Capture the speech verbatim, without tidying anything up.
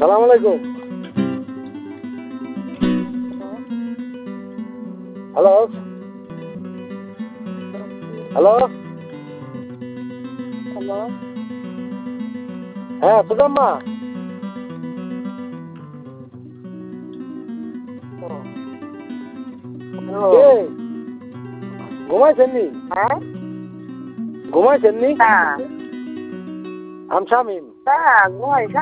সালাম আলাইকুম। Hello hello hello. হ্যাঁ সুজাম্মা, কে ঘুমাইছেন নি? হ্যাঁ ঘুমাইছেন নি? না আমি শামিম। না ঘুমাই